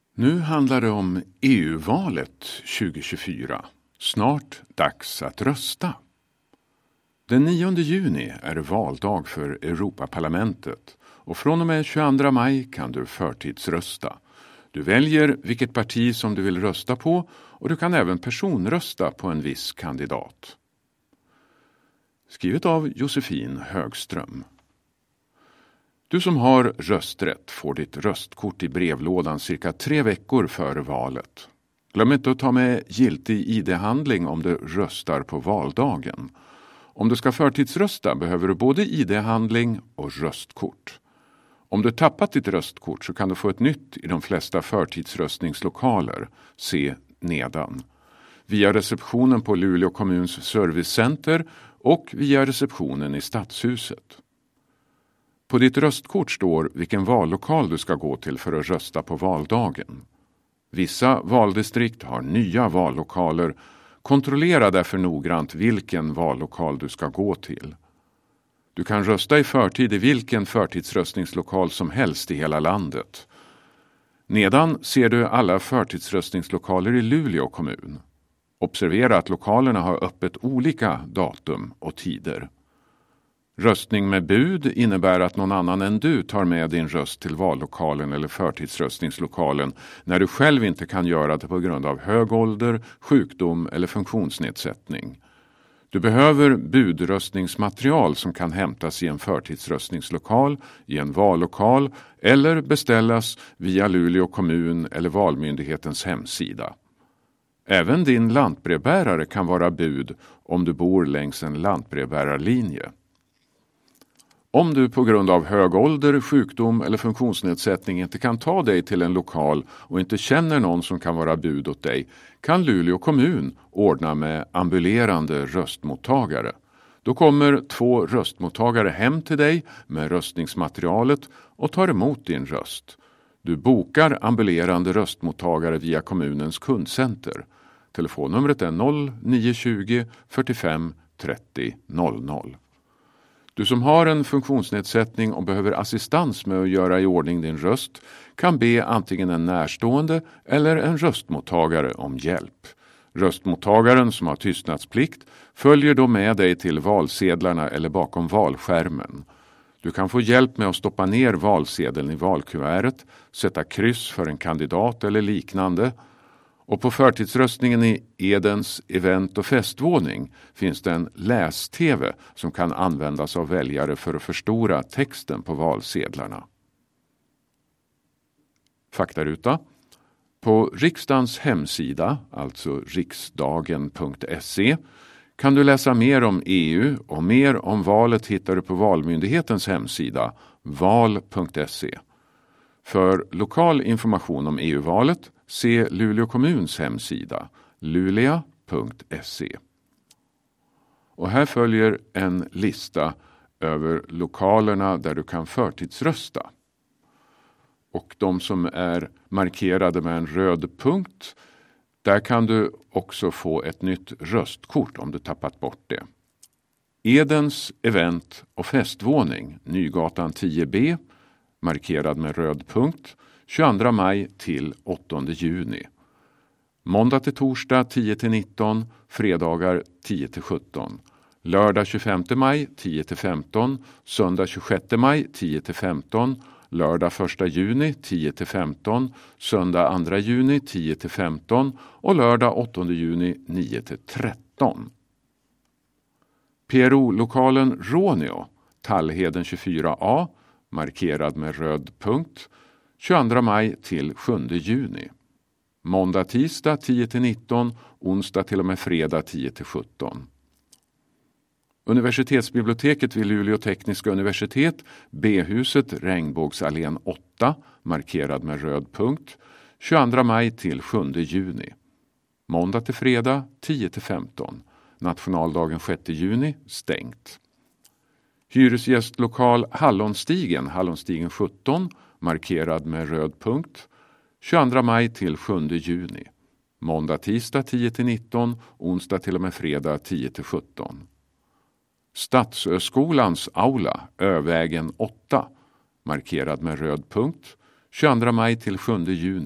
Nu handlar det om EU-valet 2024. Snart dags att rösta. Den 9 juni är det valdag för Europaparlamentet och från och med 22 maj kan du förtidsrösta. Du väljer vilket parti som du vill rösta på och du kan även personrösta på en viss kandidat. Skrivet av Josefin Högström. Du som har rösträtt får ditt röstkort i brevlådan cirka 3 veckor före valet. Glöm inte att ta med giltig ID-handling om du röstar på valdagen. Om du ska förtidsrösta behöver du både ID-handling och röstkort. Om du tappat ditt röstkort så kan du få ett nytt i de flesta förtidsröstningslokaler. Se nedan. Via receptionen på Luleå kommuns servicecenter och via receptionen i Stadshuset. På ditt röstkort står vilken vallokal du ska gå till för att rösta på valdagen. Vissa valdistrikt har nya vallokaler. Kontrollera därför noggrant vilken vallokal du ska gå till. Du kan rösta i förtid i vilken förtidsröstningslokal som helst i hela landet. Nedan ser du alla förtidsröstningslokaler i Luleå kommun. Observera att lokalerna har öppet olika datum och tider. Röstning med bud innebär att någon annan än du tar med din röst till vallokalen eller förtidsröstningslokalen när du själv inte kan göra det på grund av hög ålder, sjukdom eller funktionsnedsättning. Du behöver budröstningsmaterial som kan hämtas i en förtidsröstningslokal, i en vallokal eller beställas via Luleå kommun eller valmyndighetens hemsida. Även din lantbrevbärare kan vara bud om du bor längs en lantbrevbärarlinje. Om du på grund av hög ålder, sjukdom eller funktionsnedsättning inte kan ta dig till en lokal och inte känner någon som kan vara bud åt dig, kan Luleå kommun ordna med ambulerande röstmottagare. Då kommer 2 röstmottagare hem till dig med röstningsmaterialet och tar emot din röst. Du bokar ambulerande röstmottagare via kommunens kundcenter. Telefonnumret är 0920 45 30 00. Du som har en funktionsnedsättning och behöver assistans med att göra i ordning din röst kan be antingen en närstående eller en röstmottagare om hjälp. Röstmottagaren som har tystnadsplikt följer då med dig till valsedlarna eller bakom valskärmen. Du kan få hjälp med att stoppa ner valsedeln i valkuvertet, sätta kryss för en kandidat eller liknande. Och på förtidsröstningen i Edens event- och festvåning finns det en läs-tv som kan användas av väljare för att förstora texten på valsedlarna. Faktaruta. På riksdagens hemsida, alltså riksdagen.se, kan du läsa mer om EU och mer om valet hittar du på Valmyndighetens hemsida, val.se. För lokal information om EU-valet se Luleå kommuns hemsida, lulea.se. Och här följer en lista över lokalerna där du kan förtidsrösta. Och de som är markerade med en röd punkt, där kan du också få ett nytt röstkort om du tappat bort det. Edens event- och festvåning, Nygatan 10B, markerad med röd punkt, 22 maj till 8 juni. Måndag till torsdag 10-19, fredagar 10-17. Lördag 25 maj 10-15, söndag 26 maj 10-15, lördag 1 juni 10-15, söndag 2 juni 10-15 och lördag 8 juni 9-13. PRO-lokalen Råneå, Tallheden 24A, markerad med röd punkt, 22 maj till 7 juni. Måndag, tisdag 10-19, onsdag till och med fredag 10-17. Universitetsbiblioteket vid Luleå tekniska universitet, B-huset Regnbågsallén 8, markerad med röd punkt, 22 maj till 7 juni. Måndag till fredag 10-15. Nationaldagen 6 juni stängt. Hyresgästlokal Hallonstigen 17, markerad med röd punkt, 22 maj till 7 juni. Måndag, tisdag 10-19, onsdag till och med fredag 10-17. Stadsskolans aula, Övägen 8, markerad med röd punkt, 22 maj till 7 juni.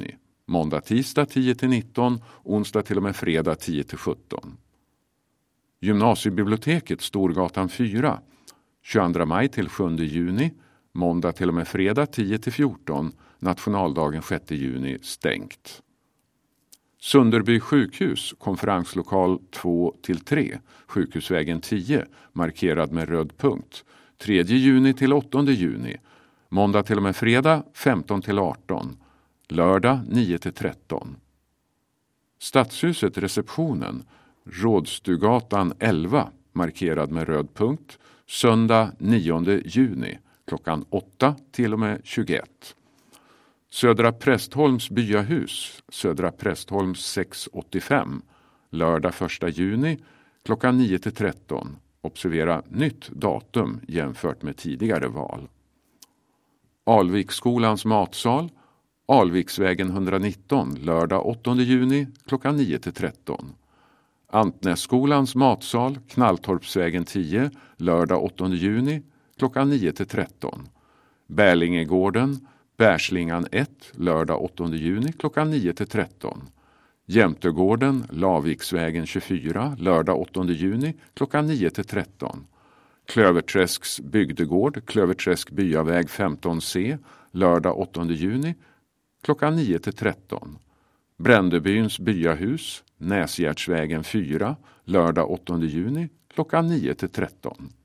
Måndag, tisdag 10-19, onsdag till och med fredag 10-17. Gymnasiebiblioteket Storgatan 4, 22 maj till 7 juni, måndag till och med fredag 10-14, nationaldagen 6 juni stängt. Sunderby sjukhus, konferenslokal 2-3, Sjukhusvägen 10, markerad med röd punkt, 3 juni till 8 juni, måndag till och med fredag 15-18, lördag 9-13. Stadshuset receptionen, Rådstugatan 11, markerad med röd punkt, söndag 9 juni, klockan 8 till och med 21. Södra Prästholms byahus, Södra Prästholms 685, lördag 1 juni, klockan 9-13. Observera nytt datum jämfört med tidigare val. Alviksskolans matsal, Alviksvägen 119, lördag 8 juni, klockan 9-13. Antnässkolans matsal, Knalltorpsvägen 10, lördag 8 juni, klockan 9-13. Bärlingegården, Bärslingan 1, lördag 8 juni, klockan 9-13. Jämtegården, Laviksvägen 24, lördag 8 juni, klockan 9-13. Klöverträsks bygdegård, Klöverträsk byaväg 15C, lördag 8 juni, klockan 9-13. Brändebyns byahus, Näsgärdsvägen 4, lördag 8 juni, klockan 9-13.